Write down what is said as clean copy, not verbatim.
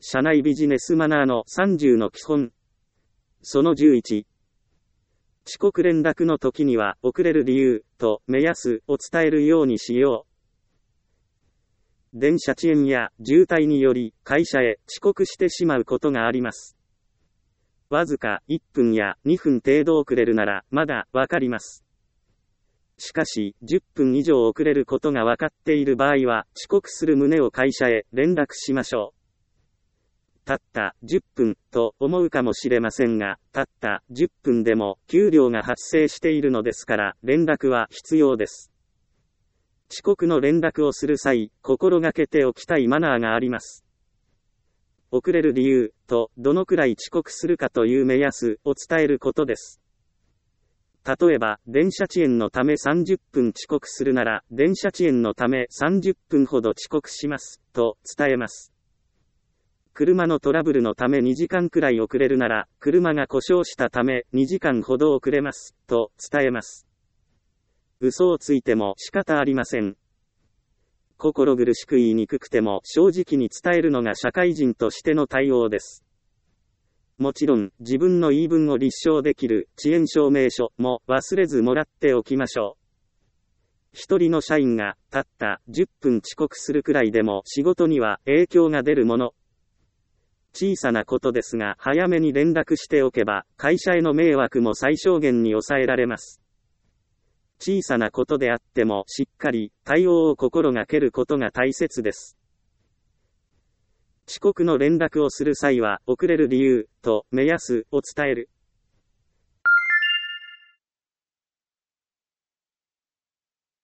社内ビジネスマナーの30の基本。その11。遅刻連絡の時には遅れる理由と目安を伝えるようにしよう。電車遅延や渋滞により会社へ遅刻してしまうことがあります。わずか1分や2分程度遅れるならまだわかります。しかし10分以上遅れることがわかっている場合は遅刻する旨を会社へ連絡しましょう。たった10分と思うかもしれませんが、たった10分でも給料が発生しているのですから連絡は必要です。遅刻の連絡をする際、心がけておきたいマナーがあります。遅れる理由とどのくらい遅刻するかという目安を伝えることです。例えば、電車遅延のため30分遅刻するなら、電車遅延のため30分ほど遅刻しますと伝えます。車のトラブルのため2時間くらい遅れるなら、車が故障したため2時間ほど遅れますと伝えます。嘘をついても仕方ありません。心苦しく言いにくくても正直に伝えるのが社会人としての対応です。もちろん自分の言い分を立証できる遅延証明書も忘れずもらっておきましょう。一人の社員がたった10分遅刻するくらいでも仕事には影響が出るもの。小さなことですが早めに連絡しておけば会社への迷惑も最小限に抑えられます。小さなことであってもしっかり対応を心がけることが大切です。遅刻の連絡をする際は遅れる理由と目安を伝える。